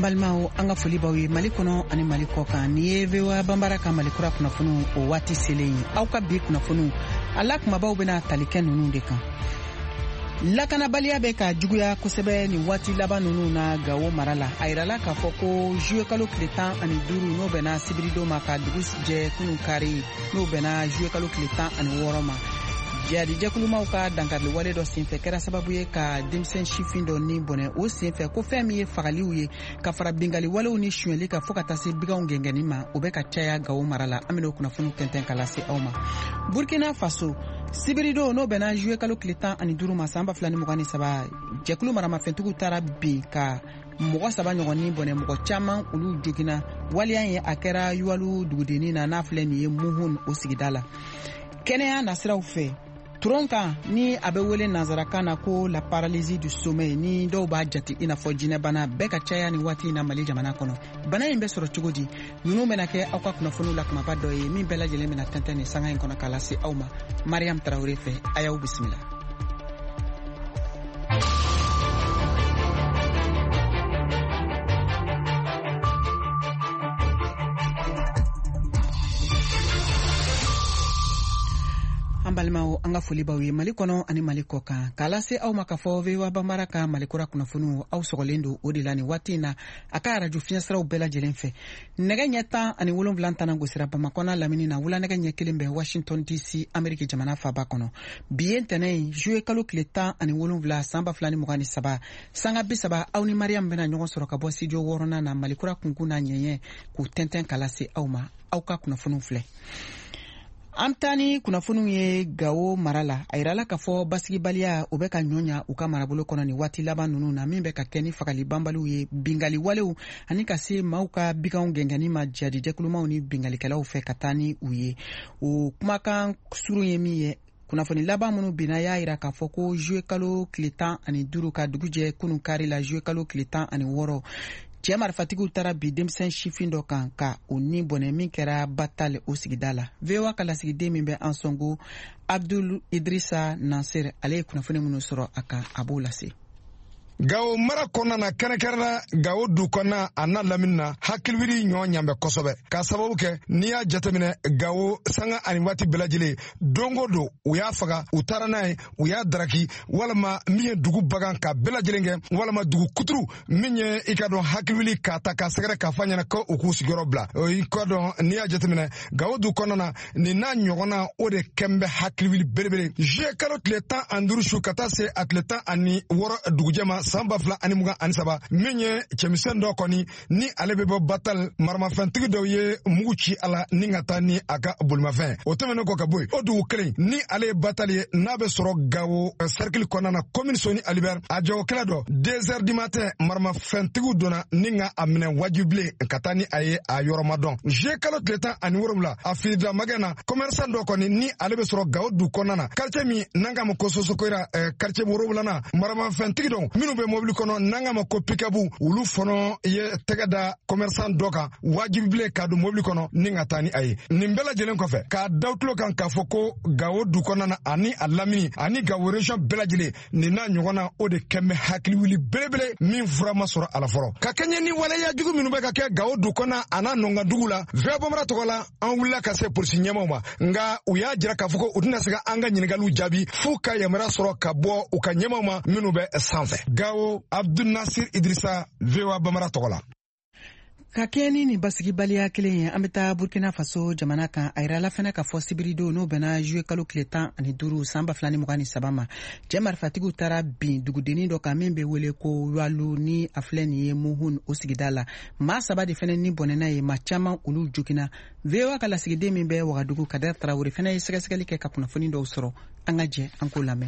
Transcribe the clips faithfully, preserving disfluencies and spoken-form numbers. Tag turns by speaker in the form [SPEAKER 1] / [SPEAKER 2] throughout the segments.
[SPEAKER 1] Ambalmao anga foli bawe Mali kono ani Mali kokan ni ye V O A bambara ka Mali kura kunnafoniw o waati selen ye aw ka bi kunnafoniw ala kumabaw bena talikɛ nunu de kan. Lakanabaliya bɛ ka juguya kosɛbɛ ni waati laban nunu na Gawo mara la a yirala k'a fɔ ko juillet kalo tile tan ani duuru n'o bɛna sibirido ma ka dugu jɛ kunun kari n'o bɛna juillet kalo tile tan ani wɔɔrɔ ma. Jadi jɛkulumaw ka dankarili wale dɔ senfɛ kɛra sababu ye ka denmisɛn sifin dɔ ni bɔnɛ o senfɛ ko fɛn min ye fagaliw ye ka fara bingali walew ni suɲɛli ka fɔ ka taa se biganw gɛngɛni ma o bɛ ka caya Gawo mara la an bɛna o kunnafoni tɛntɛn ka lase aw ma. Burkina Faso sibirido n'o bɛna juillet kalo tile tan ani duuru ma san ba fila ni mugan ni saba jɛkulu maramafɛntigiw taara bin ka mɔgɔ saba ɲɔgɔnni bɔnɛ mɔgɔ caman olu jogina waliya ye a kɛra Yuwalu dugudenni na n'a filɛ nin ye Muhun o sigida la. Kɛnɛya nasiraw fɛ turon kan ni a bɛ wele nanzarakan na ko la paralysie du sommeil ni dɔw b'a jate i n'a fɔ jinɛbana bɛɛ ka caya ni waati in na Mali jamana kɔnɔ. Bana in bɛ sɔrɔ cogo di? Ninnu bɛna kɛ aw ka kunnafoniw la kumaba dɔ ye min bɛɛ lajɛlen bɛna tɛntɛn nin sanga in kɔnɔ k'a lase aw ma. Mariam Tarawele fɛ a y'aw bisimila. Balimaw an ka foli baw ye Mali kɔnɔ ani Mali kɔkan k'a lase aw ma k'a fɔ V O A bambara ka Mali kura kunnafoniw aw sɔgɔlen don o de la nin waati in na a ka arajo fiɲɛsiraw bɛɛ lajɛlen fɛ. Nɛgɛ ɲɛ tan ani wolonwula tana gosira Bamakɔ n'a lamini na wula nɛgɛ ɲɛ kelen bɛ Washington D C Ameriki jamana faaba kɔnɔ. Bi ye ntɛnɛn ye juillet kalo tile tan ani wolonwula san ba fila ni mugan ni saba sanga bi saba aw ni Mariam bɛna ɲɔgɔn sɔrɔ ka bɔ studio wɔɔrɔnan na Mali kura kunkun n'a ɲɛɲɛ k'u tɛntɛn k'a lase aw ma aw ka kunnafoniw filɛ. An taa ni kunnafoniw ye Gawo mara la a yirala k'a fɔ basigibaliya o bɛ ka ɲɔɲa u ka marabolo kɔnɔ ni waati laban ninnu na min bɛ ka kɛ ni fagali banbaliw ye bingali walew ani ka se maaw ka biganw gɛngɛni ma jadi jɛkulumaw ni bingalikɛlaw fɛ ka taa ni u ye. O kumakan surun ye min ye kunnafoni laban minnu binna y'a yira k'a fɔ ko juillet kalo tile tan ani duuru ka dugu jɛ kunun kari la juillet kalo tile tan ani wɔɔrɔ cɛ marifatigiw taara bi denmisɛn sifin dɔ kan ka o ni bɔnɛ min kɛra Batal o sigida la. V O A ka lasigiden min bɛ an sɔngo Abdul Idrissa Nasir ale ye kunnafoni minnu sɔrɔ a kan a b'o lase.
[SPEAKER 2] Gawo mara kɔnɔna na kɛrɛnkɛrɛnna Gawo du kɔnɔna a n'a lamini na hakiliwiri ɲɔgɔn ɲanbɛ kosɛbɛ k'a sababu kɛ n'i y'a jateminɛ Gawo sanga ani waati bɛɛ lajɛlen don o don u y'a faga u taara n'a ye u y'a daraki walima min ye dugu bagan ka bɛɛ lajɛlen kɛ walima dugu kuturu min ye i ka dɔn hakiliwiri k'a ta k'a sɛgɛrɛ k'a fɔ ɲɛna ko u k'u sigiyɔrɔ bila o i ka dɔn n'i y'a jateminɛ Gawo du kɔnɔna na nin n'a ɲɔgɔnna o de kɛn bɛ hakiliwiri belebele juillet kalo tile tan ani duuru su ka taa se a tile tan ani wɔɔrɔ dugujɛ ma san ba fila ani mugan ani saba min ye cɛmisɛn dɔ kɔni ni ale bɛ bɔ Batal maramafɛntigi dɔw ye mugu ci a la ni ka taa ni a ka bolimafɛn o tɛmɛnen kɔ ka bɔ yen o dugu kelen ni ale ye Batal ye n'a bɛ sɔrɔ Gawo cercle kɔnɔna na commune Soni Alibert a jagokɛla dɔ deux heures du matin maramafɛntigiw donna ni ka a minɛ wajibilen ka taa ni a ye a yɔrɔ ma dɔn juillet kalo tile tan ani wolonwula a firida magɛ na commerçant dɔ kɔni ni ale bɛ sɔrɔ Gawo du kɔnɔna na quartier min n'an k'a ma ko Sosokoira quartier wolonwulana maramafɛntigi dɔw minnu bɛ mobili kɔnɔ n'an k'a ma ko pick-up olu fɔlɔ ye tɛgɛ da commerçant dɔ kan wajibilen ka don mobili kɔnɔ ni ka taa ni a ye nin bɛɛ lajɛlen kɔfɛ k'a da tulo kan k'a fɔ ko Gawo du kɔnɔna na ani a lamini ani Gawo région bɛɛ lajɛlen nin n'a ɲɔgɔnna o de kɛn bɛ hakiliwili belebele min fura ma sɔrɔ a la fɔlɔ ka kɛɲɛ ni waleya jugu minnu bɛ ka kɛ Gawo du kɔnɔna a n'a nɔnga dugu la V O A bambara tɔgɔ la an wulila ka se polisi ɲɛmaw ma nka u y'a jira k'a fɔ ko u tɛna se ka an ka ɲininkaliw jaabi f'u ka yamaruya sɔrɔ ka bɔ u ka ɲɛmaw ma minnu bɛ sanfɛ. Gawo Abdul Nasir Idrissa V O A bambara tɔgɔ la.
[SPEAKER 1] Ka kɛ ni nin basigibaliya kelen ye an bɛ taa Burkina Faso jamana kan a yirala fana k'a fɔ sibirido n'o bɛna juillet kalo tile tan ani duuru san ba fila ni mugan ni saba ma cɛ marifatigiw taara bin dugudenni dɔ kan min bɛ wele ko Yuwalu ni a filɛ nin ye Muhun o sigida la maa saba de fana ni bɔnɛna ye maa caman olu jogina. V O A ka lasigiden min bɛ Wagadugu Kadɛr Tarawele fana ye sɛgɛsɛgɛli kɛ ka kunnafoni dɔw sɔrɔ an ka jɛ an k'o lamɛn.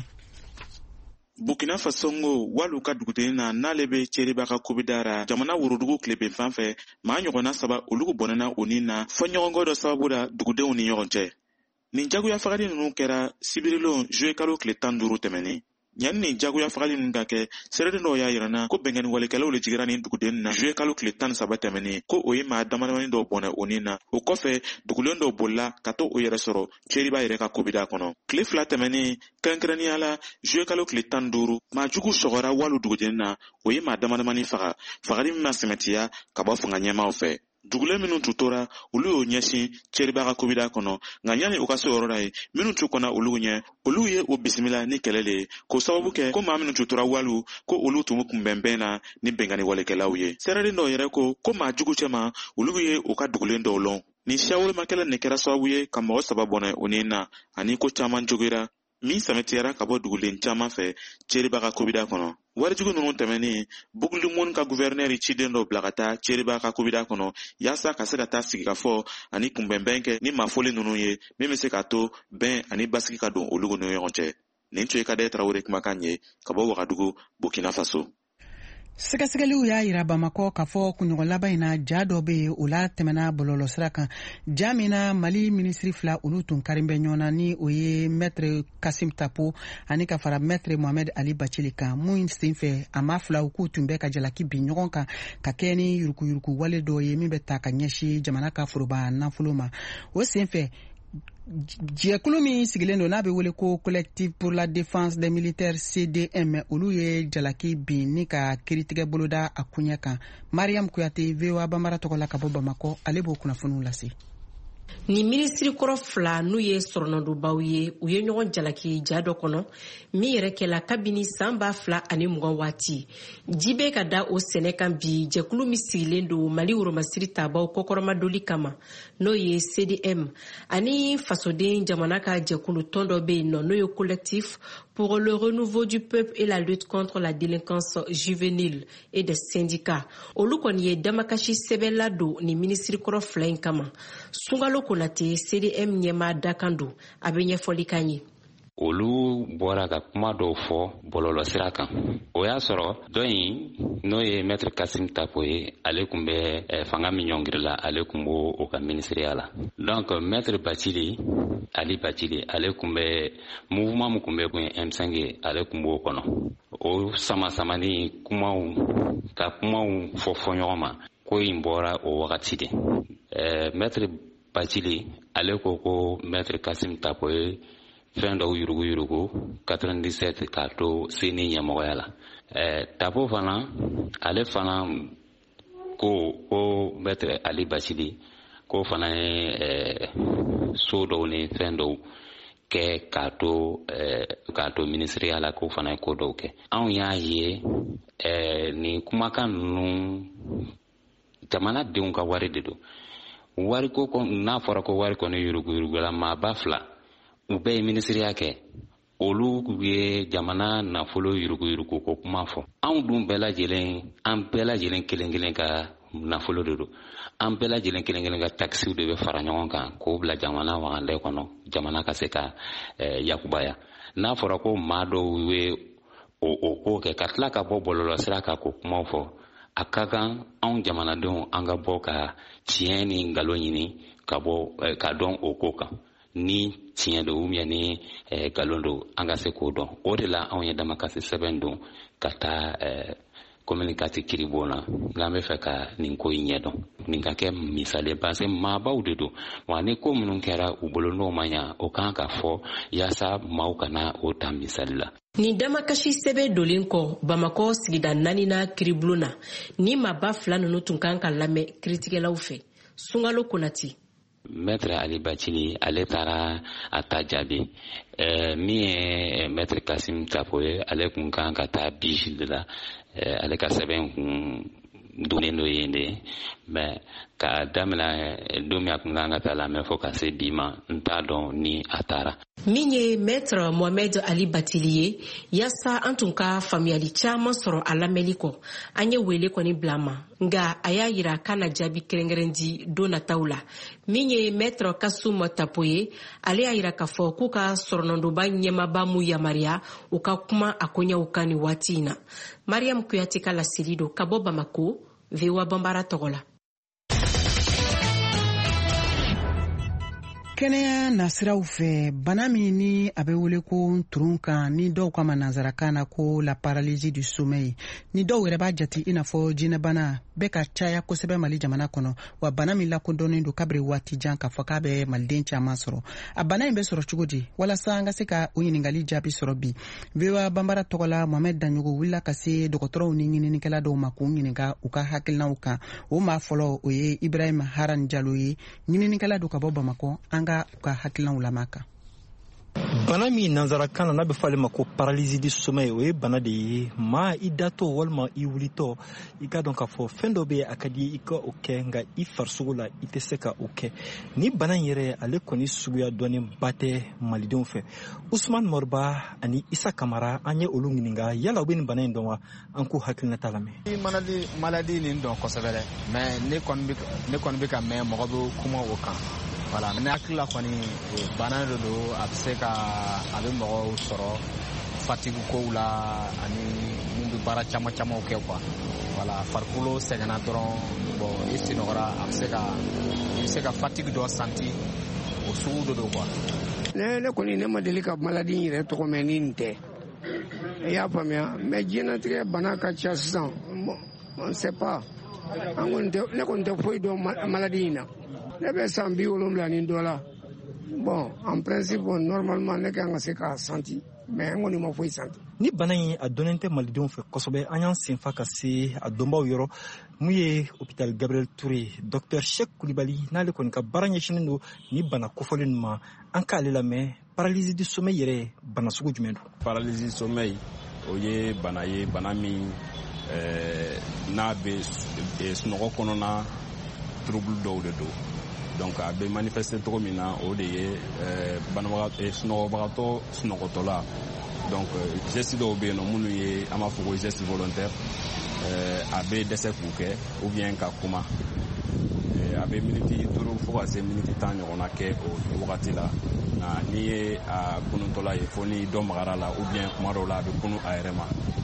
[SPEAKER 3] Burkina Faso ngo walu ka dugudenni na n'ale bɛ cɛriba ka kobidara jamana worodugu tileben fan fɛ maa ɲɔgɔnna saba olu bɔnɛna o ni na fɔ ɲɔgɔnkɔ dɔ sababu la dugudenw ni ɲɔgɔn cɛ nin jagoya fagali ninnu kɛra sibirilon juillet kalo tile tan duuru tɛmɛnen ɲani ni jagoya fagali ninnu ka kɛ sɛrɛden dɔw y'a yirana ko bɛngɛni walekɛlaw le jigira nin duguden na juye kalo tile tan ni saba tɛmɛni ko o ye maa damadamanin dɔw bɔnɛ o nin na. O kɔfɛ dugulen dɔw bolila ka to o yɛrɛ sɔrɔ ceriba yɛrɛ ka kobida kɔnɔ. Tile fila tɛmɛni kɛrɛnkɛrɛnnenya la juye kalo tile tan ni duuru maa jugu sɔgɔra walu duguden na o ye maa damadamanin faga fagali min ma sɛmɛtiya ka bɔ fanga ɲɛmaw fɛ. Dugulen minnu tun tora olu y'o ɲɛsin ceriba ka kobida kɔnɔ nka ɲani u ka se yɔrɔ la ye minnu tun kɔnɔ olu ɲɛ olu ye o bisimila ni kɛlɛ le ye k'o sababu kɛ ko maa minnu tun tora walu ko olu tun kunbɛnbɛn na ni bɛnkanni walekɛlaw ye. sɛrɛden dɔw yɛrɛ ko ko maa jugu cɛma olu ye u ka dugulen dɔw lɔn. Ni siyawolomakɛla nin kɛra sababu ye ka mɔgɔ saba bɔnɛ o ni na ani ko caman jogira min sɛmɛtiyara ka bɔ dugulen caman fɛ ceriba ka kobida kɔnɔ. Warijugu ninnu tɛmɛni Bukulimon ka guvɛrinɛri ciden dɔw bila ka taa ceriba ka kobida kɔnɔ yaasa ka se ka taa sigi ka fɔ ani kunbɛnbɛn kɛ ni maafoli ninnu ye min bɛ se ka to bɛn ani basigi ka don olu ni ɲɔgɔn cɛ. Nin tun ye Kade Tarawele kumakan ye ka bɔ Wagadugu, Burkina Faso.
[SPEAKER 1] Sɛgɛsɛgɛliw y'a yira Bamakɔ k'a fɔ kunɲɔgɔn laban in na ja dɔ bɛ yen o la tɛmɛna bɔlɔlɔsira kan. Ja min na Mali minisiri fila olu tun kari bɛ ɲɔgɔn na ni o ye Maître Kassim Tapo ani ka fara Maître Mohamed Ali Bacili kan. Mun sen fɛ a ma filaw k'u tun bɛ ka jalaki bin ɲɔgɔn kan ka kɛ ni yurukuyuruku wale dɔ ye min bɛ ta ka ɲɛsin jamana ka foroba nafolo ma. O sen fɛ jɛkulu min sigilen don n'a bɛ wele ko Collectif pour la défense des militaires C D M olu ye jalaki bin ni ka kiritigɛ boloda a kuɲɛ kan. Mariam Kuyate V O A Bambara tɔgɔ la ka bɔ Bamakɔ ale b'o kunnafoniw lase.
[SPEAKER 4] Ni minisiri kɔrɔ fila n'u ye sɔrɔnɔdobaw ye u ye ɲɔgɔn jalaki ja dɔ kɔnɔ min yɛrɛ kɛla kabini san ba fila ani mugan waati. Ji bɛ ka da o sɛnɛ kan bi jɛkulu min sigilen don Mali woromasiri tabaw kɔkɔrɔmadoli kama n'o ye C D M ani fasoden jamana ka jɛkulu tɔn dɔ bɛ yen nɔ n'o ye Collectif pour le renouveau du peuple et la lutte contre la délinquance juvénile et des syndicats. Olu kɔni ye damakasi sɛbɛn ladon ni minisiri kɔrɔ fila in kama. Sungalo Konate C D M ɲɛma dakan don a bɛ ɲɛfɔli kan ye.
[SPEAKER 5] Olu bɔra ka kuma dɔw fɔ bɔlɔlɔsira kan. O y'a sɔrɔ dɔ in n'o ye Maître Kassim Tapo ye ale tun bɛ fanga min ɲɔngirila ale tun b'o o ka ministériya la. Donc Maître Bacili Ali Bacili ale tun bɛ mouvement min tun bɛ kun ye M cinq ye ale tun b'o kɔnɔ. O sama samani kumaw ka kumaw fɔ fɔ ɲɔgɔn ma ko in bɔra o wagati de. Euh, Maître Bacili ale ko ko Maître Kassim Tapo ye fɛn dɔw yurugu yurugu quatre-vingt-dix-sept k'a to seni ɲɛmɔgɔya la. Eh, Tapo fana ale fana ko ko Maître Ali Bacili ko fana ye eh, so dɔw ni fɛn dɔw kɛ k'a to eh, k'a to ministériya la ko fana ye ko dɔw kɛ. Anw y'a ye eh, ni kumakan ninnu jamanadenw ka wari de don. Wari ko n'a fɔra ko wari kɔni yurugu yurugu la maa ba fila u bɛɛ ye ministériya kɛ olu ye jamana nafolo yurugu yurugu ko kuma fɔ. Anw dun bɛɛ lajɛlen an bɛɛ lajɛlen kelen kelen ka nafolo de don. An bɛɛ lajɛlen kelen kelen ka taxes de bɛ fara ɲɔgɔn kan k'o bila jamana wagandɛ kɔnɔ jamana ka se ka eh, yakubaya. N'a fɔra ko maa dɔw ye o o ko kɛ ka tila ka bɔ bɔlɔlɔsira kan k'o kumaw fɔ a ka kan anw jamanadenw an ka bɔ ka tiɲɛ ni ngalon ɲini ka bɔ eh, ka dɔn o ko kan. Ni tiɲɛ don ou bien ni eh, ngalon don an ka se k'o dɔn. O de la anw ye damakasi sɛbɛn don ka taa eh, communiqué kiribon na n'an bɛ fɛ ka nin ko in ɲɛdɔn. Nin ka kɛ misali parce que maabaw de don. Wa ni ko minnu kɛra u bolo n'o ma ɲa o kan ka fɔ yaasa maaw kana o ta misali la.
[SPEAKER 4] Ni damakasi sɛbɛn dolen kɔ Bamakɔ sigida naani na kiribulon na ni maaba fila ninnu tun kan ka lamɛn kiritigɛlaw fɛ. Sungalo Konati.
[SPEAKER 5] Maître Ali Bacili ale taara a ta jaabi eh, min ye Maître Kassim Tapo ye ale kun kan ka taa vigile de la eh, ale ka sɛbɛn kun donnen dɔ ye de mais ka daminɛ don min a kun kan ka taa lamɛn fɔ ka se bi ma n t'a dɔn ni a taara.
[SPEAKER 4] Min ye Maître Mohamed Ali Bacili ye yaasa an tun ka faamuyali caman sɔrɔ a lamɛnli kɔ an ye wele kɔni bila ma nka a y'a yira k'a na jaabi kɛrɛnkɛrɛn di don nataw la. Min ye Maître Kassim Tapo ye ale y'a yira k'a fɔ k'u ka sɔrɔnɔdoba ɲɛmaaba mu yamaruya u ka kuma a koɲɛw kan nin waati in na. Mariam Kuyate ka laseli don ka bɔ Bamako V O A Bambara tɔgɔ la.
[SPEAKER 1] kɛnɛya nasiraw fɛ bana min ni a bɛ wele ko turun kan ni dɔw kama nanzarakan na ko la paralysie du sommeil ni dɔw yɛrɛ b'a jate i n'a fɔ jinɛbana bɛ ka caya kosɛbɛ Mali jamana kɔnɔ wa bana min lakodɔnnen don kabiri waati jan k'a fɔ k'a bɛ maliden caman sɔrɔ a bana in bɛ sɔrɔ cogo di walasa an ka se ka o ɲininkali jaabi sɔrɔ bi V O A banbara tɔgɔ la Mohamed Danyogo wulila ka se dɔgɔtɔrɔw ni ɲininikɛla dɔw ma k'u ɲininka u ka hakilinaw kan o maa fɔlɔ o ye Ibrahim Haran Jalo ye ɲininikɛla do ka bɔ Bamakɔ an ka u ka hakilinaw lamaka.
[SPEAKER 6] Bana min nanzarakan na n'a bɛ fɔ ale ma ko paralysie du sommeil o ye bana de ye maa i datɔ walima i wulitɔ i ka dɔn k'a fɔ fɛn dɔ bɛ a ka di i ka o kɛ nka i farisogo la i tɛ se ka o kɛ ni bana in yɛrɛ ale kɔni suguya dɔɔnin ba tɛ malidenw fɛ Usman Moriba ani Isa Kamara an ye olu ɲininka yala u bɛ nin bana in dɔn wa an k'u hakilinata lamɛn.
[SPEAKER 7] Maladi maladi nin dɔn kosɛbɛ dɛ mais ne kɔni bɛ ne kɔni bɛ ka mɛn mɔgɔ bɛ kuma o kan. Voilà, ne hakili la kɔni bana de don a bɛ se ka a bɛ mɔgɔw sɔrɔ fatigue kow la ani mun bɛ baara caman camanw kɛ quoi. Voilà, farikolo sɛgɛnna dɔrɔn bon i sunɔgɔra a bɛ se ka i bɛ se ka fatigue dɔ santi o sugu de don quoi.
[SPEAKER 8] Ne ne kɔni ne ma deli ka maladie in yɛrɛ tɔgɔ mɛn ni nin tɛ i y'a faamuya mais diɲɛlatigɛ bana ka ca sisan on ne sait pas an kɔni tɛ ne kɔni tɛ foyi dɔn maladie in na. Ne bɛ san bi wolonwula ni dɔ la bon en principe normalement ne kan ka se k'a santi mais n kɔni ma foyi santi.
[SPEAKER 6] Ni bana in a dɔnnen tɛ malidenw fɛ kosɛbɛ an y'an senfa ka se a dɔnbaw yɔrɔ mun ye hôpital Gabriel Touré Docteur Cheikh Kulibali n'ale kɔni ka baara ɲɛsinnen don ni bana kofɔlen ninnu ma an k'ale lamɛn paralysie du sommeil yɛrɛ bana sugu jumɛn don.
[SPEAKER 9] Paralysie du sommeil o ye bana ye bana min n'a bɛ sunɔgɔ kɔnɔna trouble dɔw de don. Donc a bɛ manifester cogo min na o de ye banabagatɔ sunɔgɔbagatɔ sunɔgɔtɔla donc geste dɔw bɛ yen nɔ minnu ye an b'a fɔ ko geste volontaire a bɛ dɛsɛ k'u kɛ ou bien ka kuma a bɛ miniti duuru fo ka se miniti tan ɲɔgɔnna kɛ o wagati la nka n'i ye a kununtɔla ye fo ni dɔ magara la ou bien kuma dɔw la a bɛ kunu a yɛrɛ ma.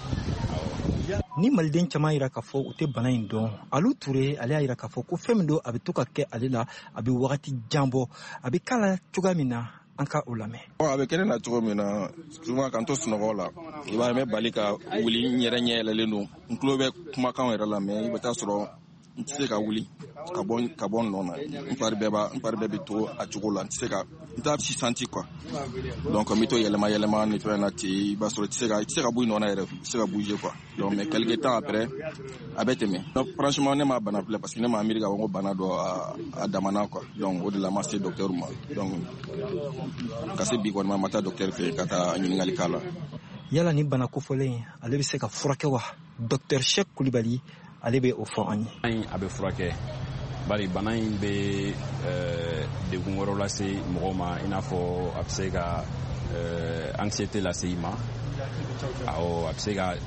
[SPEAKER 6] Ni maliden caman yira k'a fɔ u tɛ bana in dɔn Alu Ture ale y'a yira k'a fɔ ko fɛn min don a bɛ to ka kɛ ale la a bɛ wagati jan bɔ a bɛ k'a la cogoya min na an ka o lamɛn.
[SPEAKER 10] A bɛ kɛ ne na cogo min na souvent k'an to sunɔgɔ la i b'a ye n bɛ bali ka wuli n yɛrɛ ɲɛ yɛlɛlen don n tulo bɛ kumakanw yɛrɛ la mais i bɛ taa sɔrɔ n tɛ se ka wuli ka bɔ ka bɔ nɔ na n fari bɛɛ b'a n fari bɛɛ bɛ to a cogo la n tɛ se ka n t'a si santi quoi donc n bɛ to yɛlɛma yɛlɛma ni fɛn na ten i b'a sɔrɔ i tɛ se ka i tɛ se ka bɔ i nɔ na yɛrɛ i tɛ se ka bouger quoi donc mais quelque temps après a bɛ tɛmɛ donc franchement ne ma bana filɛ parce que ne ma miiri k'a fɔ ko bana dɔ a damana quoi donc o de la ma se docteur ma donc ka se bi kɔni ma ma taa docteur fɛ yen ka taa ɲininkali k'a la.
[SPEAKER 6] Yala ni bana kofɔlen ale bɛ se ka furakɛ wa Docteur Cheikh Kulibali ale bɛ o fɔ an ye.
[SPEAKER 9] A bɛ furakɛ bari bana in bɛ degun wɛrɛw lase mɔgɔw ma i n'a fɔ a bɛ se ka anxiété lase i ma awɔ a bɛ se ka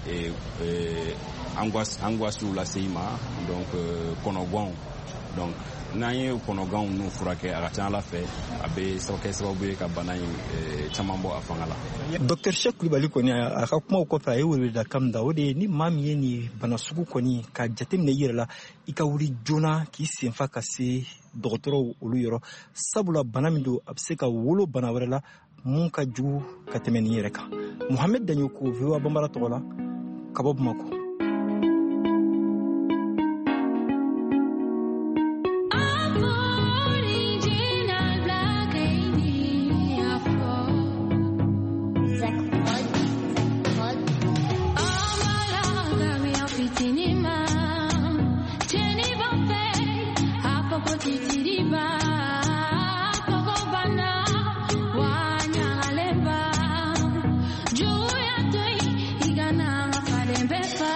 [SPEAKER 9] angoisse angoisse lase i ma donc kɔnɔganw donc n'an ye kɔnɔganw ninnu furakɛ a ka ca Ala fɛ a bɛ kɛ sababu ye ka bana in caman bɔ a fanga la.
[SPEAKER 6] Docteur Cheikh Kulibali kɔni a ka kumaw kɔfɛ a ye weleweleda kan min da o de ye ni maa min ye nin bana sugu kɔni ka jateminɛ i yɛrɛ la i ka wuli joona k'i senfa ka se dɔgɔtɔrɔw olu yɔrɔ sabula bana min don a bɛ se ka wolo bana wɛrɛ la mun ka jugu ka tɛmɛ nin yɛrɛ kan. Mohamed Danyogo V O A banbara tɔgɔ la ka bɔ Bamakɔ.
[SPEAKER 11] Best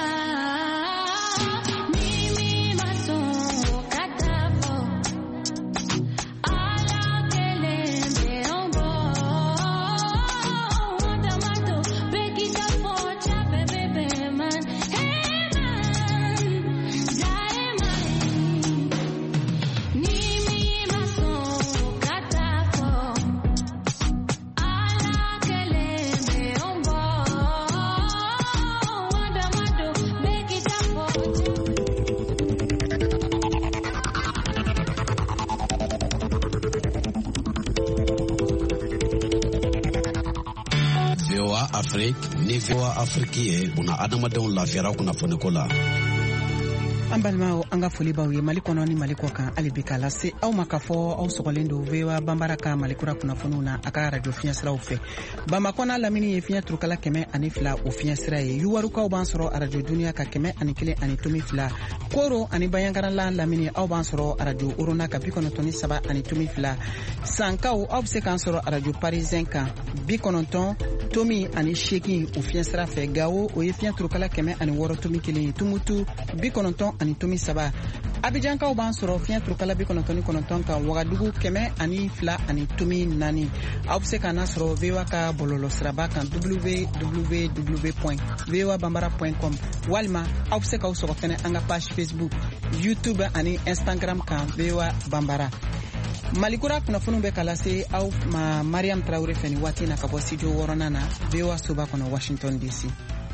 [SPEAKER 11] Afrique ni V O A Afrique ye una adamadenw lafiyara kunnafoni ko la.
[SPEAKER 1] An balimaw an ka foli b'aw ye Mali kɔnɔ ni Mali kɔ kan hali bi k'a lase aw ma k'a fɔ aw sɔgɔlen don V O A banbara ka Malikura kunnafoniw na a ka radio fiɲɛ siraw fɛ. Bamakɔ n'a lamini ye fiɲɛ turukala kɛmɛ ani fila o fiɲɛ sira ye. Yuwarukaw b'an sɔrɔ radio Duniya ka kɛmɛ ani kelen ani tomi fila. Koro ani Bayangarala lamini aw b'an sɔrɔ radio Orona ka bi kɔnɔntɔn ni saba ani tomi fila. Sankaw aw bɛ se k'an sɔrɔ radio Parisien kan bi kɔnɔntɔn tomi ani seegin o fiɲɛ sira fɛ. Gawo o ye fiɲɛ turukala kɛmɛ ani wɔɔrɔ tomi kelen ye. Tumutu bi kɔnɔntɔn ani tomi saba. Abijankaw b'an sɔrɔ fiɲɛ turukala bi kɔnɔntɔn ni kɔnɔntɔn kan. Wagadugu kɛmɛ ani fila ani tomi naani. Aw bɛ se k'an sɔrɔ V O A ka bɔlɔlɔ siraba kan w w w point v o a banbara point com walima aw bɛ se k'aw sɔrɔ fɛnɛ an ka page Facebook, YouTube ani Instagram kan V O A banbara. Malikura kunnafoniw bɛ ka lase aw ma Mariam Traore fɛ nin waati na ka bɔ studio wɔɔrɔnan na V O A soba kɔnɔ Washington D C.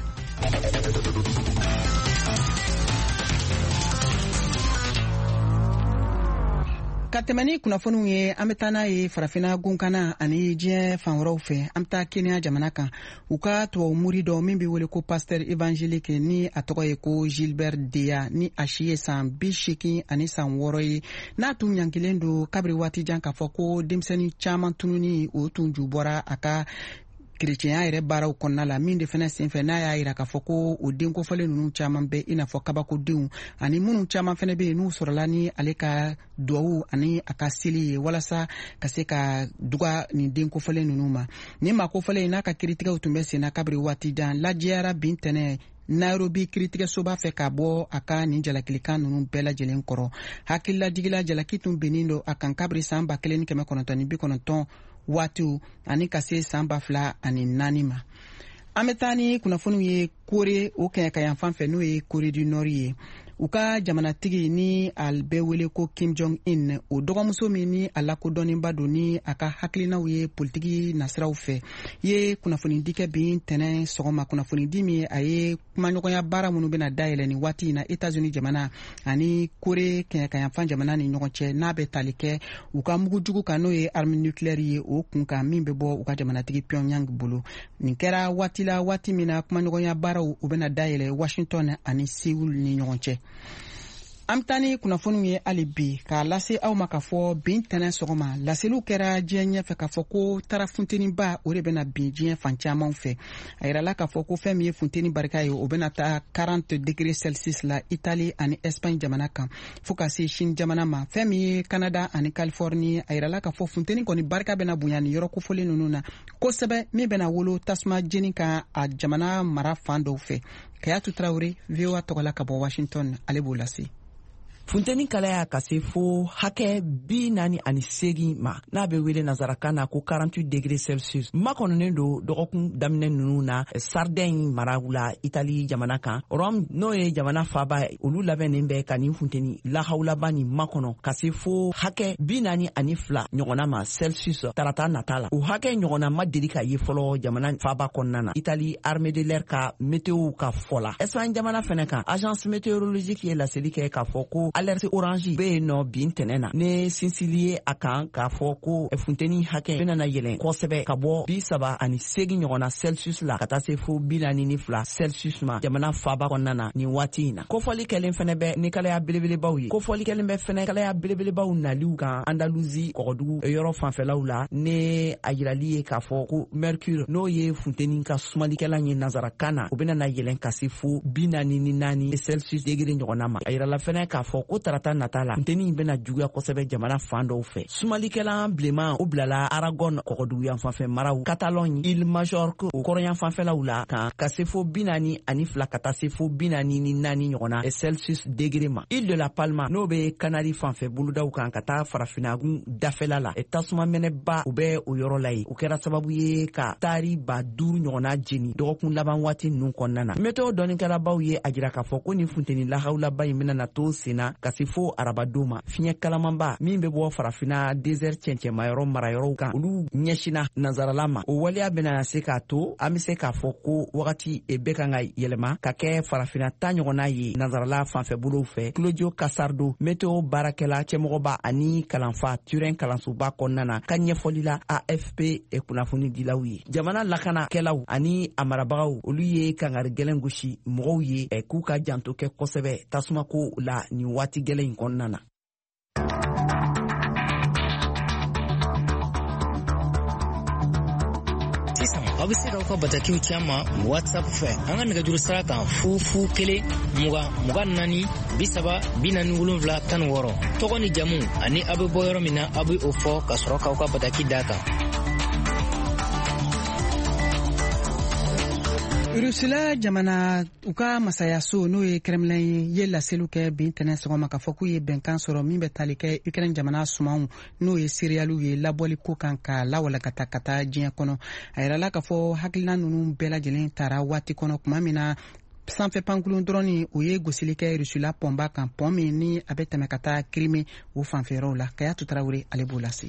[SPEAKER 1] Ka tɛmɛ ni kunnafoniw ye an bɛ taa n'a ye farafina gunkana ani diɲɛ fan wɛrɛw fɛ. An bɛ taa Kenya jamana kan u ka tubabu muri dɔ min bɛ wele ko pasteur évangélique ni a tɔgɔ ye ko Gilbert Deya ni a si ye san bi seegin ani san wɔɔrɔ ye. N'a tun ɲangilen don kabiri waati jan k'a fɔ ko denmisɛnnin caman tununi o tun ju bɔra a ka kerecɛnya yɛrɛ baaraw kɔnɔna la min de fɛnɛ senfɛ n'a y'a yira k'a fɔ ko o den kofɔlen ninnu caman bɛ i n'a fɔ kabakodenw ani minnu caman fɛnɛ bɛ yen n'u sɔrɔla ni ale ka duwawu ani a ka seli ye walasa ka se ka duga nin den kofɔlen ninnu ma. Nin maa kofɔlen n'a ka kiritigɛw tun bɛ sen na kabiri waati jan lajɛyara bin tɛnɛ Nairobi kiritigɛsoba fɛ ka bɔ a ka nin jalakilikan ninnu bɛɛ lajɛlen kɔrɔ. Hakililajigila jalaki tun bennen don a kan kabiri san ba kelen ni kɛmɛ kɔnɔntɔn ni bi kɔnɔntɔn waatiw ani ka se san ba fila ani naani ma. An bɛ taa ni kunnafoniw ye Kore o kɛɲɛ ka yan fan fɛ n'o ye Kore du Nord ye. U ka jamanatigi ni a bɛ wele ko Kim Jong Un o dɔgɔmuso min ni a lakodɔnnenba don ni a ka hakilinaw ye politiki nasiraw fɛ ye kunnafoni dikɛ bin tɛnɛ sɔgɔma. Kunnafoni di min a ye kumaɲɔgɔnya baara minnu bɛna dayɛlɛ nin waati in na États-Unis jamana ani Kore kɛɲɛ ka yan fan jamana ni ɲɔgɔn cɛ n'a bɛ tali kɛ u ka mugujugu kan n'o ye arme nucléaire ye o kun kan min bɛ bɔ u ka jamanatigi Pyongyang bolo. Nin kɛra waati la waati min na kumaɲɔgɔnya baaraw u bɛna dayɛlɛ Washington ani Seoul ni ɲɔgɔn cɛ. An bɛ taa ni kunnafoniw ye hali bi k'a lase aw ma k'a fɔ bin tɛnɛ sɔgɔma laseliw kɛra diɲɛ ɲɛfɛ k'a fɔ ko tara funteniba o de bɛna bin diɲɛ fan caman fɛ. A yirala k'a fɔ ko fɛn min ye funteni barika ye o bɛna taa quarante degrés Celsius la Italie ani Espagne jamana kan fo ka se Chine jamana ma. Fɛn min ye Canada ani Californie a yirala k'a fɔ funteni kɔni barika bɛna bonya ni yɔrɔ kofɔlen ninnu na kosɛbɛ min bɛna wolo tasuma jeni kan a jamana mara fan dɔw fɛ. Kayatu Traore V O A tɔgɔla ka bɔ Washington ale b'o lase.
[SPEAKER 12] Funteni kalaya ka se fo hakɛ bi naani ani seegin ma n'a bɛ wele nazarakan na ko quarante-huit degrés Celsius. Makɔnɔnen don dɔgɔkun daminɛ ninnu na Sardaigne maraw la Italie jamana kan. Rome n'o ye jamana faaba olu labɛnnen bɛ ka nin funteni lahawlaba nin makɔnɔ ka se fo hakɛ bi naani ani fila ɲɔgɔnna ma Celsius tarata nata la. O hakɛ ɲɔgɔnna ma deli ka ye fɔlɔ jamana faaba kɔnɔna na. Italie armée de l'air ka météo ka fɔ la. Espagne jamana fɛnɛ kan agence météorologique ye laseli kɛ k'a fɔ ko alerte orange be yen nɔ bin tɛnɛ na ne sinsili ye a kan k'a fɔ ko funteni hakɛ bɛna yɛlɛn kosɛbɛ ka bɔ bi saba ani seegin ɲɔgɔnna Celsius la ka taa se fo bi naani ni fila Celsius ma jamana faaba kɔnɔna na nin waati in na. Kofɔli kɛlen fɛnɛ bɛ ni kalaya belebelebaw ye. Kofɔli kɛlen bɛ fɛnɛ kalaya belebelebaw naliw kan Andalousie kɔgɔdugu yɔrɔ fanfɛlaw la ne a yirali ye k'a fɔ ko mercure n'o ye funteni ka sumalikɛla ye nazarakan na o bɛna yɛlɛn ka se fo bi naani ni naani Celsius degere ɲɔgɔnna ma. A yirala fɛnɛ k'a fɔ ko tarata nata la funteni bɛna juguya kosɛbɛ jamana fan dɔw fɛ. Sumalikɛla bilenman o bilala Aragon kɔgɔdugu yan fanfɛ maraw Catalogne Île Majorque o kɔrɔyan fanfɛlaw la kan ka se fo bi naani ani fila ka taa se fo bi naani ni naani ɲɔgɔnna Celsius degere ma. Île de la Palma n'o bɛ Canari fanfɛ bolodaw kan ka taa farafinagun dafɛla la tasuma mɛnɛba o bɛ o yɔrɔ la ye. O kɛra sababu ye ka taari ba duuru ɲɔgɔnna jeni dɔgɔkun laban waati ninnu kɔnɔna na. Météo dɔnnikɛlabaw ye a jira k'a fɔ ko nin funteni lahawlaba in bɛna na to sen na ka se fo arabadon ma fiɲɛ kalamanba min bɛ bɔ farafina désert cɛncɛnmayɔrɔ marayɔrɔw kan olu ɲɛsina nansarala ma o waleya bɛna se k'a to an bɛ se k'a fɔ ko wagati bɛɛ kan ka yɛlɛma ka kɛ farafina ta ɲɔgɔnna ye nansarala fanfɛ bolow fɛ Claudio Casardo météo baarakɛla cɛmɔgɔba ani kalanfa Turin kalansoba kɔnɔna na ka ɲɛfɔli la A F P kunnafoni dilaw ye jamana lakanakɛlaw ani a marabagaw olu ye kangari gɛlɛn gosi mɔgɔw ye k'u ka janto kɛ kosɛbɛ tasumako la nin waati gɛlɛn in kɔnɔna na.
[SPEAKER 13] aw bɛ se k'aw ka batakiw ci an ma WhatsApp fɛ an ka nɛgɛjuru sira kan fu fu kelen mugan mugan naani bi saba bi naani wolonwula tan ni wɔɔrɔ tɔgɔ ni jamu ani aw bɛ bɔ yɔrɔ min na aw bɛ o fɔ ka sɔrɔ k'aw ka bataki d'a kan.
[SPEAKER 1] Rusila jamana u ka masayaso n'o ye Kremlin ye laseliw kɛ bi ntɛnɛn sɔgɔma k'a fɔ k'u ye bɛnkan sɔrɔ min bɛ tali kɛ Ukraine jamana sumanw n'o ye seriyaliw ye labɔli ko kan ka lawalakata ka taa diɲɛ kɔnɔ a yirala k'a fɔ hakilina ninnu bɛɛ lajɛlen taara waati kɔnɔ tuma min na sanfɛ pankulun dɔrɔn o ye gosili kɛ Rusila pɔnba kan pɔn min ni a bɛ tɛmɛ ka taa Crimée o fanfɛyɔrɔw la Kayatu Tarawele ale b'o lase.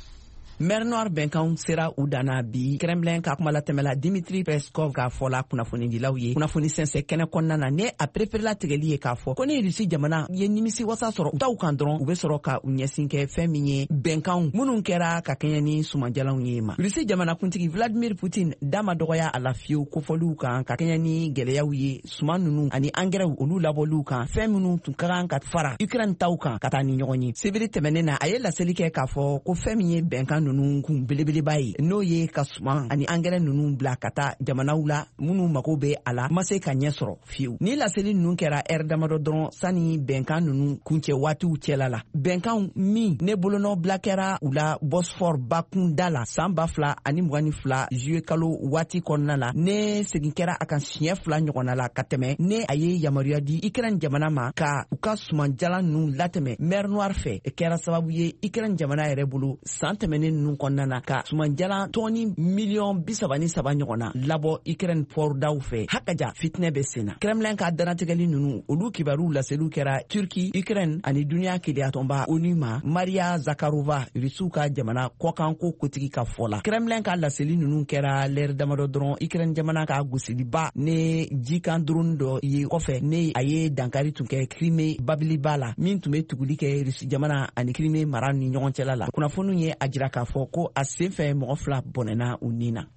[SPEAKER 12] Mer Noir bɛnkanw sera u danna bi Kremlin ka kuma latɛmɛla Dimitri Peskov k'a fɔla kunnafonidilaw ye kunnafoni sɛnsɛ kɛnɛ kɔnɔna na ne a préférela tigɛli ye k'a fɔ ko ni Rusi jamana ye nimisi wasa sɔrɔ u taw kan dɔrɔn u bɛ sɔrɔ ka u ɲɛsin kɛ fɛn min ye bɛnkanw minnu kɛra ka kɛɲɛ ni sumanjalaw ye ma Rusi jamana kuntigi Vladimir Putin dama dɔgɔya a la fiyewu kofɔliw kan ka kɛɲɛ ni gɛlɛyaw ye suman ninnu ani angɛrɛw olu labɔliw kan fɛn minnu tun ka kan ka fara Ukraine taw kan ka taa ni ɲɔgɔn ye sibiri tɛmɛnen na a ye laseli kɛ k'a fɔ ko fɛn min ye bɛnkan ninnu kun belebeleba ye n'o ye ka suman ani angɛrɛ ninnu bila ka taa jamanaw la minnu mago bɛ a la ma se ka ɲɛ sɔrɔ fiyewu ni laseli ninnu kɛra ɛri damadɔ dɔrɔn sani bɛnkan ninnu kuncɛ waatiw cɛla la bɛnkan min ne bolonɔ bila kɛra u la Bosphore bakunda la san ba fila ani mugan ni fila juillet kalo waati kɔnɔna la ne segin kɛra a kan siɲɛ fila ɲɔgɔnna la ka tɛmɛ ne a ye yamaruya di Ukraine jamana ma ka u ka sumanjala ninnu latɛmɛ Mer Noire fɛ kɛra sababu ye Ukraine jamana yɛrɛ bolo san tɛmɛnen ninnu kɔnɔna na ka sumanjala tɔni miliyɔn bi saba ni saba ɲɔgɔn na labɔ Ukraine pɔrdaw fɛ hakaja fitinɛ bɛ sen na Kremlin ka danatigɛli ninnu olu kibaruw laseliw kɛra Turki Ukraine ani duniya keleyatɔnba ONU ma Maria Zakharova Rusiw ka jamana kɔkanko kotigi ka fɔ la Kremlin ka laseli ninnu kɛra lɛri damadɔ dɔrɔn Ukraine jamana ka gosiliba ne jikan drone dɔ ye kɔfɛ ne a ye dankari tun kɛ Crimée babiliba la min tun bɛ tuguli kɛ Rusi jamana ani Crimée mara ni ɲɔgɔn cɛla la kunnafoniw ye a jira k'a fɔ ko a sen fɛ mɔgɔ fila bɔnɛna u ni na.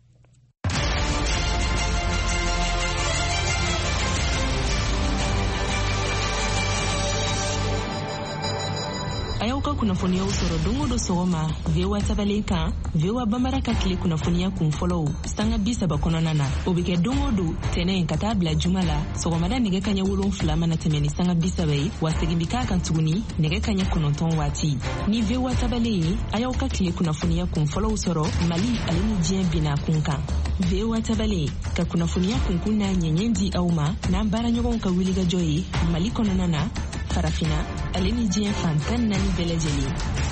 [SPEAKER 14] a y'aw ka kunnafoniyaw sɔrɔ don o don sɔgɔma V O A tabalen kan V O A Bambara ka tile kunnafoniya kun fɔlɔw sanga bi saba kɔnɔna na o bɛ kɛ don o don tɛnɛn ka taa bila juma la sɔgɔmada nɛgɛ kaɲɛ wolonfila mana tɛmɛ ni sanga bi saba ye wa segin bi k'a kan tuguni nɛgɛ kaɲɛ kɔnɔntɔn waati ni V O A tabalen ye a y'aw ka tile kunnafoniya kun fɔlɔw sɔrɔ Mali ale ni diɲɛ binna kun kan V O A tabalen ka kunnafoniya kunkun n'a ɲɛɲɛ di aw ma n'an baaraɲɔgɔnw ka wulikajɔ ye Mali kɔnɔna na farafina ale ni diɲɛ fan tan naani bɛɛ lajɛlen.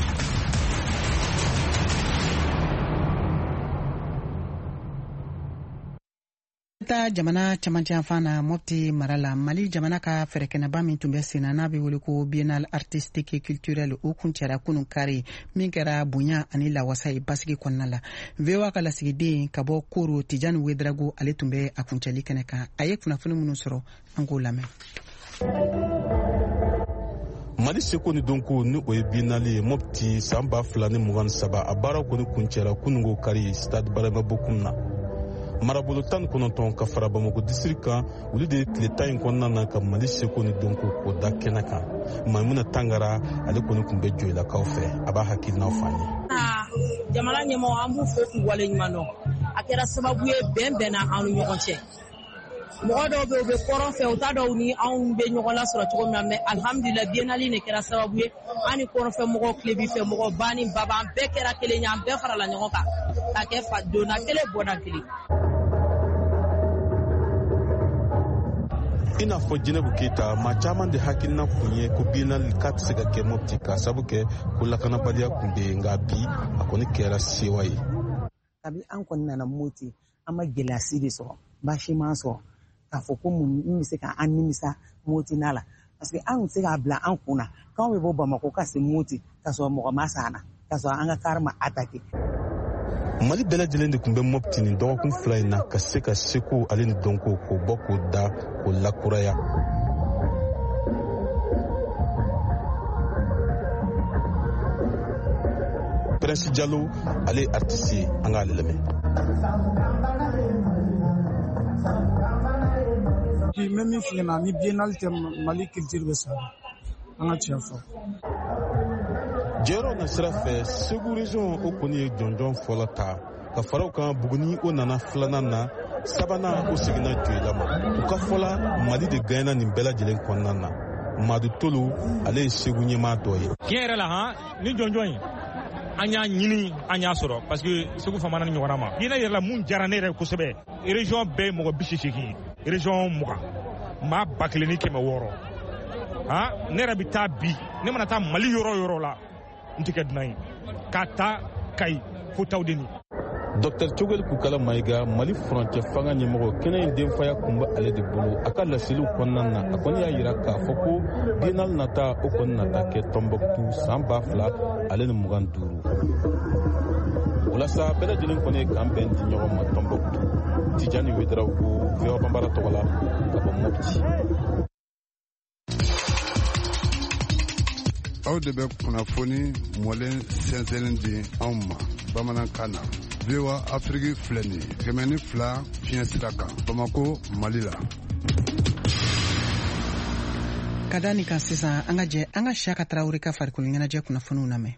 [SPEAKER 1] ta jamana camancɛ fan na Mopti mara la Mali jamana ka fɛrɛkɛnɛba min tun bɛ sen na n'a bɛ wele ko biennale artistique et culturel o kuncɛra kunun kari min kɛra bonya ani lawasa ye basigi kɔnɔna la V O A ka lasigiden ka bɔ Koro Tijani Wedrago ale tun bɛ a kuncɛli kɛnɛ kan a ye kunnafoni minnu sɔrɔ an k'o lamɛn.
[SPEAKER 15] Mali seko ni donko ni o ye biennale Mopti san ba fila ni mugan ni saba a baara kɔni kuncɛra kunungo kari stade Barema Bokum na marabolo tan kɔnɔntɔn ka fara Bamako district kan olu de tile tan in kɔnɔna na ka Mali seko ni donko k'o da kɛnɛ kan Maimuna Tangara ale kɔni tun bɛ jɔyilakaw fɛ a b'a hakilinaw fɔ an ye.
[SPEAKER 16] Jamana ɲɛmɔgɔ an b'u fo k'u wale ɲuman dɔn a kɛra sababu ye bɛn bɛnna an ni ɲɔgɔn cɛ mɔgɔ dɔw bɛ u bɛ kɔrɔn fɛ u t'a dɔn ni anw bɛ ɲɔgɔn lasɔrɔ cogo min na mais alhamdulillah biennale ne kɛra sababu ye an ni kɔrɔn fɛ mɔgɔw tile bi fɛ mɔgɔ ba ni baba an bɛɛ kɛra kelen ye an bɛɛ farala ɲɔgɔn kan k'a kɛ fa donna kelen bɔda kelen.
[SPEAKER 15] I n'a fɔ Jinɛbu Keyita maa caman de hakilina kun ye ko biennale k'a tɛ se ka kɛ Mopti k'a sabu kɛ ko lakanabaliya kun bɛ yen nka bi a kɔni kɛra sewa ye.
[SPEAKER 17] Kabi an kɔni nana Mopti an ma gɛlɛyasi de sɔrɔ baasi m'an sɔrɔ k'a fɔ ko mun bɛ se k'an nimisa Mopti n'a la parce que an se k'a bila an kunna k'anw bɛ bɔ Bamako ka se Moti ka sɔrɔ mɔgɔ ma s'an na ka sɔrɔ an ka car ma attaqué.
[SPEAKER 15] Mali bɛɛ lajɛlen de tun bɛ Mopti nin dɔgɔkun fila in na ka se ka seko ale ni dɔnko k'o bɔ k'o da k'o lakuraya. Prince Diallo ale artiste ye an k'ale lamɛn.
[SPEAKER 18] Ki mɛ min filɛ na ni biennale tɛ Mali culture bɛ sa an ka tiɲɛ fɔ.
[SPEAKER 15] Jɛyɔrɔ na sira fɛ Segu région o kɔni ye jɔnjɔn fɔlɔ ta ka faraw kan Buguni o nana filanan na sabanan o seginna Joyila ma u ka fɔla Mali de gagnera nin bɛɛ lajɛlen kɔnɔna na Madu Tolo ale ye Segu ɲɛmaa dɔ ye.
[SPEAKER 19] Tiɲɛ yɛrɛ la han ni jɔnjɔn in an y'a ɲini an y'a sɔrɔ parce que Segu famana ni ɲɔgɔnna ma diinɛ yɛrɛ la mun diyara ne yɛrɛ kosɛbɛ région bɛɛ mɔgɔ bi seegin région mugan maa ba kelen ni kɛmɛ wɔɔrɔ han ne yɛrɛ bɛ taa bi ne mana taa Mali yɔrɔ yɔrɔ la n tɛ kɛ dunan ye k'a ta Kayi fo Tawudeni.
[SPEAKER 15] Docteur Cogel Kukala Maïga Mali furancɛ fanga ɲɛmɔgɔ kɛnɛ in denfaya kun bɛ ale de bolo a ka laseliw kɔnɔna na a kɔni y'a jira k'a fɔ ko biennale nata o kɔni nata kɛ Tombouctou san ba fila ale ni mugan duuru walasa bɛɛ lajɛlen kɔni ye k'an bɛn di ɲɔgɔn ma Tombouctou Tijani Wederaw ko V O A Banbara tɔgɔ la ka bɔ Mopti.
[SPEAKER 20] Aw de bɛ kunnafoni mɔlen sɛnsɛnlen di anw ma bamanankan na. V O A Afrique filɛ nin ye kɛmɛ ni fila fiɲɛ sira kan Bamako Mali la.
[SPEAKER 1] Ka da nin kan sisan an ka jɛ an ka Siyaka Tarawele ka farikolo ɲɛnajɛ kunnafoniw lamɛn.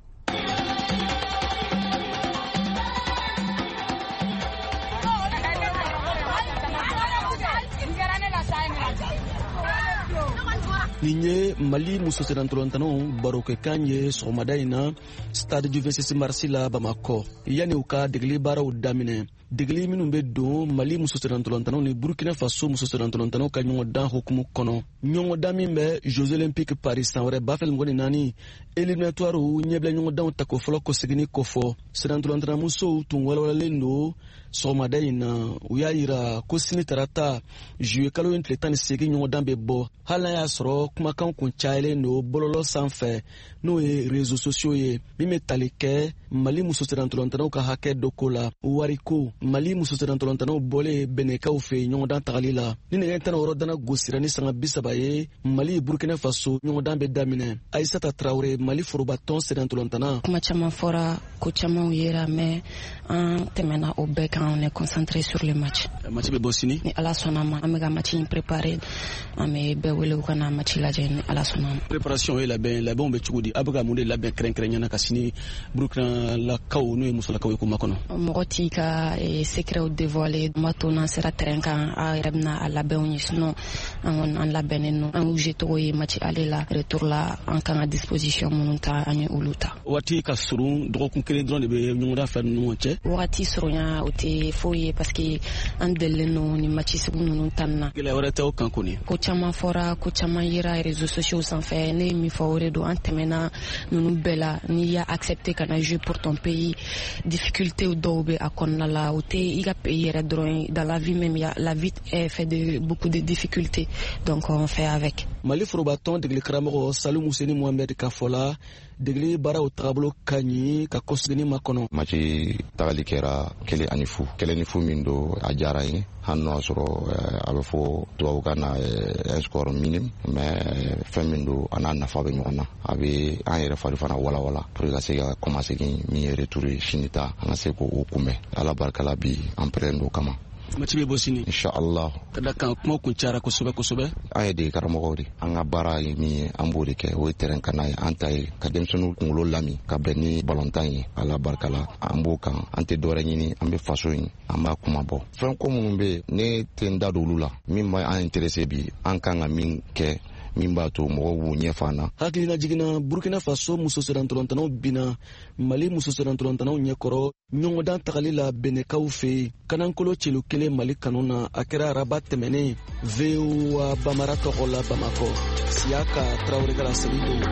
[SPEAKER 21] nin ye Mali muso sɛnɛntɔlɔntanaw barokɛkan ye sɔgɔmada in na stade du vingt-six mars la Bamako yanni u ka degeli baaraw daminɛ. Degeli minnu bɛ don Mali muso sɛnɛntɔlɔntanaw ni Burkina Faso muso sɛnɛntɔlɔntanaw ka ɲɔgɔndan hukumu kɔnɔ. Ɲɔgɔndan min bɛ Jeux olympiques Paris san wɛrɛ ba fila ni mugan ni naani éliminatoire ɲɛbila ɲɔgɔndanw ta ko fɔlɔ ko seginni kɔfɔ sɛnɛntɔlɔntana musow tun walawalalen don sɔgɔmada in na u y'a yira ko sini tarata juillet kalo in tile tan ni seegin ɲɔgɔndan bɛ bɔ hali n'a y'a sɔrɔ kumakan kun cayalen don bɔlɔlɔ sanfɛ n'o ye réseaux sociaux ye min bɛ tali kɛ Mali muso sɛnɛntɔlɔntanaw ka hakɛ dɔ ko la wariko Mali muso sɛnɛntɔlɔntanaw bɔlen bɛnɛkaw fɛ ɲɔgɔndan tagali la ni nɛgɛ tan ni wɔɔrɔ dana gosira ni sanga bi saba ye Mali Burkina Faso ɲɔgɔndan bɛ daminɛ Aïssata Traoré Mali forobatɔn sɛnɛntɔlɔntana.
[SPEAKER 22] Kuma caman fɔra ko camanw yera mais an tɛmɛna o bɛɛ kan on est concentré sur le match.
[SPEAKER 21] Match bɛ bɔ sini
[SPEAKER 22] ni Ala sɔnna ma an bɛ ka match in préparer an bɛ bɛɛ wele u ka na match lajɛ ni Ala sɔnna ma.
[SPEAKER 21] Préparation ye labɛn labɛnw bɛ cogo di a bɛ ka mun de labɛn kɛrɛnkɛrɛnnenya ka sini Burkina lakaw n'o ye musolakaw ye ko makɔnɔ.
[SPEAKER 22] Mɔgɔ t'i ka secret dévoiler ma to n'an sera terrain kan a yɛrɛ bɛna a labɛnw ye sinon an kɔni an labɛnnen no an joué togo ye match aller la retour la an kan ka disposition minnu ta an ye olu ta.
[SPEAKER 21] Waati ka surun dɔgɔkun kelen dɔrɔn de bɛ ɲɔgɔndan fila ni ɲɔgɔn cɛ.
[SPEAKER 22] Wagati surunya o tɛ foyi ye parce que an delilen no ni match sugu ninnu tan na.
[SPEAKER 21] Gɛlɛya wɛrɛ tɛ o kan kɔni.
[SPEAKER 22] Ko caman fɔra ko caman yera réseaux sociaux sanfɛ ne ye min fɔ o de don an tɛmɛna ninnu bɛɛ la n'i y'a accepté ka na jouer pour ton pays difficulté dɔw bɛ a kɔnɔna la o tɛ i ka pays yɛrɛ dɔrɔn dans la vie même la vie est fait de beaucoup de difficultés donc on fait avec.
[SPEAKER 21] Mali forobatɔn degeli karamɔgɔ Salu Museni Mohamed ka fɔ la degeli baaraw tagabolo ka ɲi ka kɔsegin ma kɔnɔ.
[SPEAKER 23] Match tagali kɛra kelen ani fu kelen ni fu min don a diyara n ye hali n'o y'a sɔrɔ a bɛ fɔ tubabukan na un score minime mais fɛn min don a n'a nafa bɛ ɲɔgɔn na a bɛ an yɛrɛ fari fana walawala pour que ka se ka kɔmasegin min ye retour ye sini ta an ka se k'o kunbɛn ala barika la bi an pɛrɛn don kama.
[SPEAKER 21] Match bɛ bɔ sini
[SPEAKER 23] inshallah
[SPEAKER 21] ka da kan kuma kun cayara kosɛbɛ kosɛbɛ.
[SPEAKER 23] An ye dege karamɔgɔw de an ka baara ye min ye an b'o de kɛ o ye terrain kan n'a ye an ta ye ka denmisɛnninw kunkolo lami ka bɛn ni balontan ye ala barika la an b'o kan an tɛ dɔwɛrɛ ɲini an bɛ faso in an b'a kuma bɔ fɛn ko minnu bɛ ne tɛ n da don olu la min b'an intéressé bi an kan ka min kɛ min b'a to mɔgɔw b'u ɲɛfɔ an na.
[SPEAKER 21] Hakilina jiginna Burkina Faso muso sɛnɛntɔlɔntanaw bina Mali muso sɛnɛntɔlɔntanaw ɲɛkɔrɔ ɲɔgɔndan tagali la bɛnɛkaw fɛ yen kanankolo celu kelen Mali kanu na a kɛra araba tɛmɛnen V O A Banbara tɔgɔ la Bamako Siyaka Tarawele ka laseli don.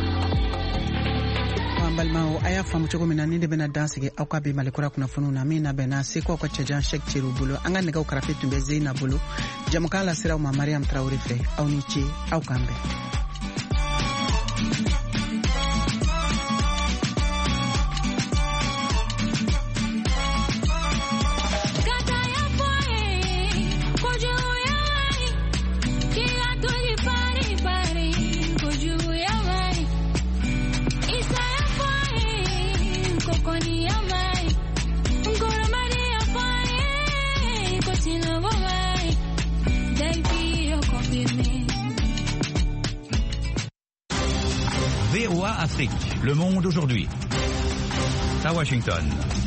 [SPEAKER 1] An balimaw a y'a faamu cogo min na ni de bɛna dan sigi aw ka bi Malikura kunnafoniw na min na bɛnna Seko ka cɛjan Cheick Thierry bolo an ka nɛgɛw karafe tun bɛ Zeyina bolo jamukan la siraw ma Mariam Traoré fɛ aw ni ce aw k'an bɛn.
[SPEAKER 2] Afrique, Le Monde aujourd'hui. À Washington.